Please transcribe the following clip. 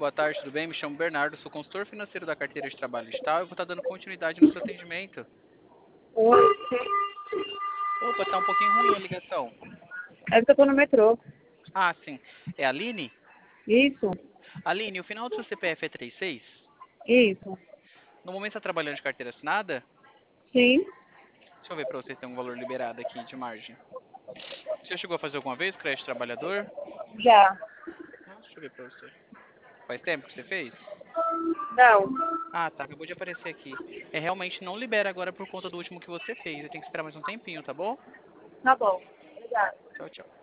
Boa tarde, tudo bem? Me chamo Bernardo, sou consultor financeiro da carteira de trabalho digital e vou estar dando continuidade no seu atendimento. Oi, Opa, tá um pouquinho ruim a ligação. é que eu tô no metrô. Ah, sim. É a Aline? Isso, Aline, o final do seu CPF é 36? isso. No momento está trabalhando de carteira assinada? Sim, Deixa eu ver para vocês se tem um valor liberado aqui de margem. Você já chegou a fazer alguma vez crédito trabalhador? já. Deixa eu ver para você. Faz tempo que você fez? Não. Ah, tá. Acabou de aparecer aqui. É, realmente não libera agora por conta do último que você fez. Você tem que esperar mais um tempinho, tá bom? Tá bom. Obrigada. Tchau, tchau.